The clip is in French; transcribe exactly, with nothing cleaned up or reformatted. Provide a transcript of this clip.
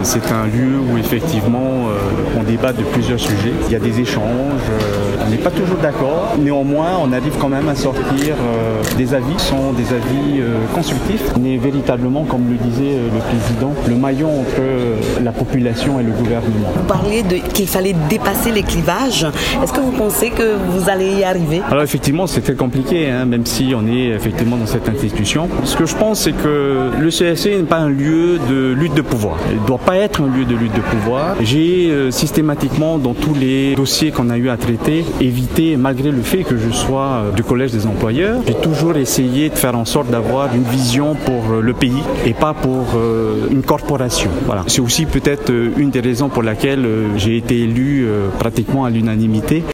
c'est un lieu où effectivement euh, on débat de plusieurs sujets. Il y a des échanges, euh, on n'est pas toujours d'accord. Néanmoins, on arrive quand même à sortir euh, des avis, qui sont des avis euh, constructifs. On est véritablement, comme le disait euh, le président, le maillon entre euh, la population et le gouvernement. Vous parlez de, qu'il fallait dépasser les clivages. Est-ce que vous pensez que vous allez y arriver? Alors effectivement, c'est très compliqué, hein, même si on est effectivement dans cette institution. Ce que je pense, c'est que le C S C n'est pas un lieu de lutte de pouvoir. Il ne doit pas être un lieu de lutte de pouvoir. J'ai euh, systématiquement, dans tous les dossiers qu'on a eu à traiter, évité, malgré le fait que je sois euh, du Collège des employeurs, j'ai toujours essayé de faire en sorte d'avoir une vision pour euh, le pays et pas pour euh, une corporation. Voilà. C'est aussi peut-être euh, une des raisons pour laquelle euh, j'ai été élu euh, pratiquement à l'unanimité.